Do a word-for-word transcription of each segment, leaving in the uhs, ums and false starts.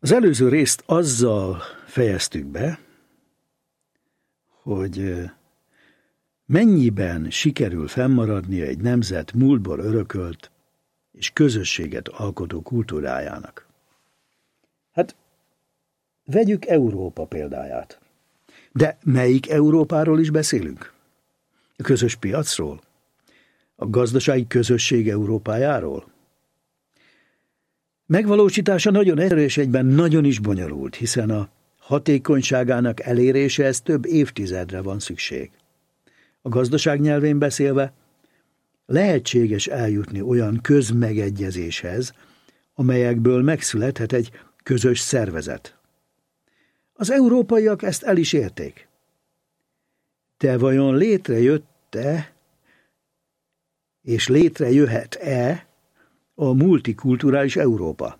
Az előző részt azzal fejeztük be, hogy mennyiben sikerül fennmaradnia egy nemzet múltból örökölt és közösséget alkotó kultúrájának. Hát, vegyük Európa példáját. De melyik Európáról is beszélünk? A közös piacról? A gazdasági közösség Európájáról? Megvalósítása nagyon egyszerű és egyben nagyon is bonyolult, hiszen a hatékonyságának eléréséhez több évtizedre van szükség. A gazdaság nyelvén beszélve lehetséges eljutni olyan közmegegyezéshez, amelyekből megszülethet egy közös szervezet. Az európaiak ezt el is érték. De vajon létrejött-e és létrejöhet-e a multikulturális Európa?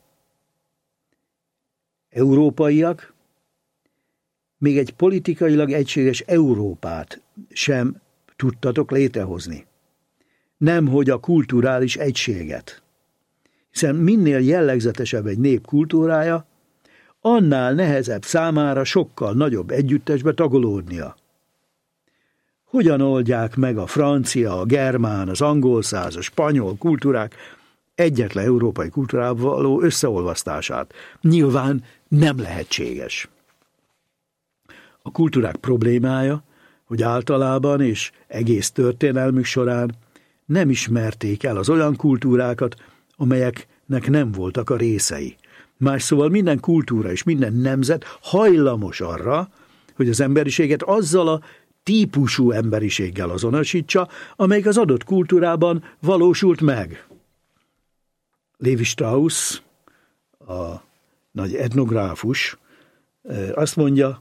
Európaiak még egy politikailag egységes Európát sem tudtatok létrehozni. Nemhogy a kulturális egységet. Hiszen minél jellegzetesebb egy nép kultúrája, annál nehezebb számára sokkal nagyobb együttesbe tagolódnia. Hogyan oldják meg a francia, a germán, az angolszáz, a spanyol kultúrák egyetlen európai kultúrával való összeolvasztását? Nyilván nem lehetséges. A kultúrák problémája, hogy általában és egész történelmük során nem ismerték el az olyan kultúrákat, amelyeknek nem voltak a részei. Más szóval minden kultúra és minden nemzet hajlamos arra, hogy az emberiséget azzal a típusú emberiséggel azonosítsa, amelyik az adott kultúrában valósult meg. Lévi Strauss, a nagy etnográfus, azt mondja,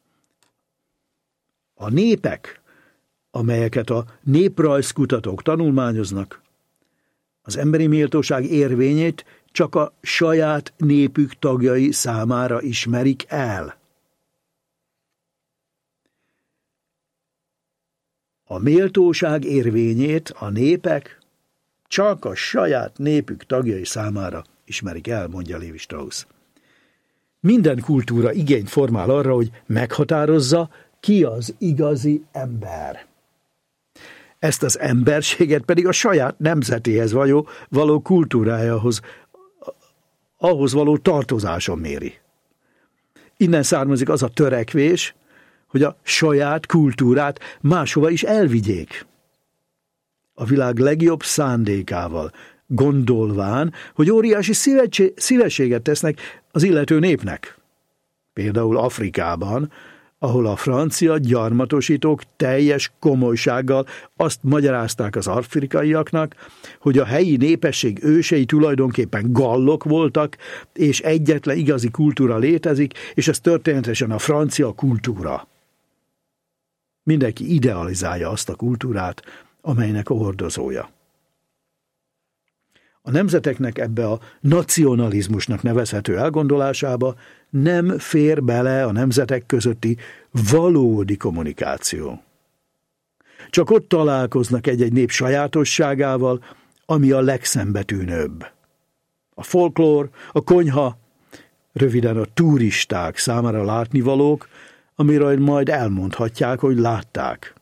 a népek, amelyeket a néprajzkutatók tanulmányoznak, az emberi méltóság érvényét csak a saját népük tagjai számára ismerik el. A méltóság érvényét a népek csak a saját népük tagjai számára ismerik el, mondja Lévi Strauss. Minden kultúra igényt formál arra, hogy meghatározza, ki az igazi ember. Ezt az emberséget pedig a saját nemzetéhez való, való kultúrájához, ahhoz való tartozáson méri. Innen származik az a törekvés, hogy a saját kultúrát máshova is elvigyék. A világ legjobb szándékával, gondolván, hogy óriási szívességet tesznek az illető népnek. Például Afrikában, ahol a francia gyarmatosítók teljes komolysággal azt magyarázták az afrikaiaknak, hogy a helyi népesség ősei tulajdonképpen gallok voltak, és egyetlen igazi kultúra létezik, és ez történetesen a francia kultúra. Mindenki idealizálja azt a kultúrát, amelynek a hordozója. A nemzeteknek ebbe a nacionalizmusnak nevezhető elgondolásába nem fér bele a nemzetek közötti valódi kommunikáció. Csak ott találkoznak egy-egy nép sajátosságával, ami a legszembetűnőbb. A folklór, a konyha, röviden a turisták számára látnivalók, amiről majd elmondhatják, hogy látták.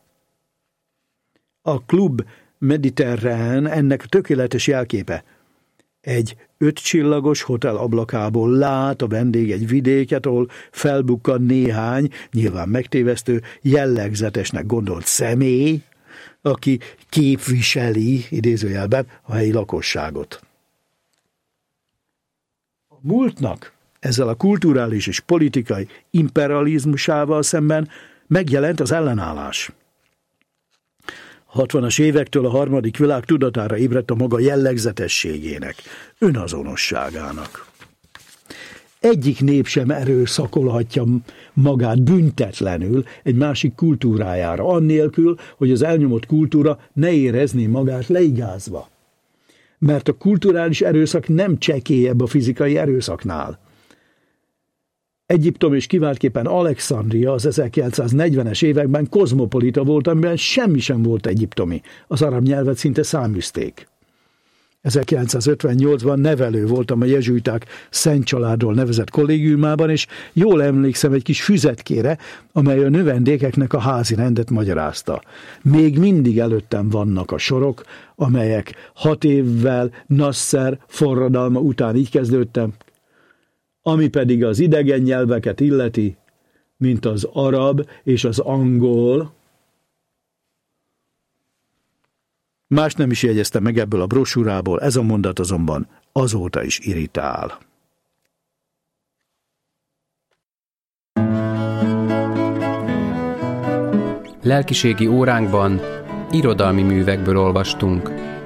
A klub mediterrán ennek tökéletes jelképe. Egy ötcsillagos hotel ablakából lát a vendég egy vidéket, ahol felbukkan néhány, nyilván megtévesztő, jellegzetesnek gondolt személy, aki képviseli, idézőjelben, a helyi lakosságot. A múltnak ezzel a kulturális és politikai imperializmusával szemben megjelent az ellenállás. A hatvanas évektől a harmadik világ tudatára ébredt a maga jellegzetességének, önazonosságának. Egyik nép sem erőszakolhatja magát büntetlenül egy másik kultúrájára, annélkül, hogy az elnyomott kultúra ne érezné magát leigázva. Mert a kulturális erőszak nem csekélyebb a fizikai erőszaknál. Egyiptom és kiváltképpen Alexandria az ezerkilencszáznegyvenes években kozmopolita volt, amiben semmi sem volt egyiptomi. Az arab nyelvet szinte száműzték. ezerkilencszázötvennyolcban nevelő voltam a jezsuiták Szent Családról nevezett kollégiumában, és jól emlékszem egy kis füzetkére, amely a növendékeknek a házi rendet magyarázta. Még mindig előttem vannak a sorok, amelyek hat évvel Nasser forradalma után így kezdődtem, ami pedig az idegen nyelveket illeti, mint az arab és az angol. Más nem is jegyeztem meg ebből a brosúrából, ez a mondat azonban azóta is irritál. Lelkiségi óránkban irodalmi művekből olvastunk.